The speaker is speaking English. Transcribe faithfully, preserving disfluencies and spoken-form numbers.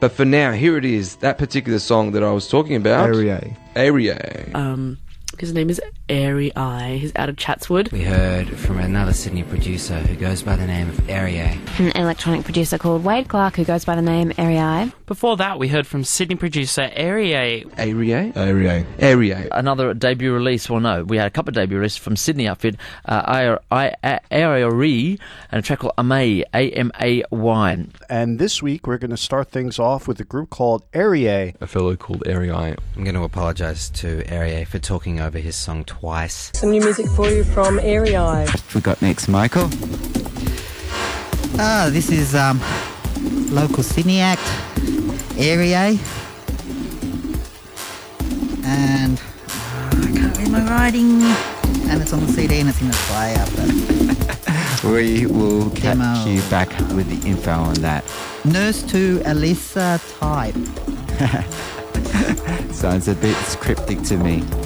But for now, here it is, that particular song that I was talking about. Arie. Arie. Um, his name is Airy Eye. He's out of Chatswood. We heard from another Sydney producer who goes by the name of Arie. An electronic producer called Wade Clark who goes by the name Arie. Before that, we heard from Sydney producer Arie. Arie? Arie. Arie. Another debut release, well no, we had a couple of debut releases from Sydney outfit, uh, Arie, and a track called Amay, A M A Y. And this week we're going to start things off with a group called Arie. A fellow called Arie. I'm going to apologise to Arie for talking over his song twice. Some new music for you from Arie. We got next Michael. Ah, this is um, local Sydney act, Arie. And uh, I can't read my writing. And it's on the C D and it's in the player. But we will catch Demo. you back with the info on that. Nurse to Alyssa type. Sounds a bit cryptic to me.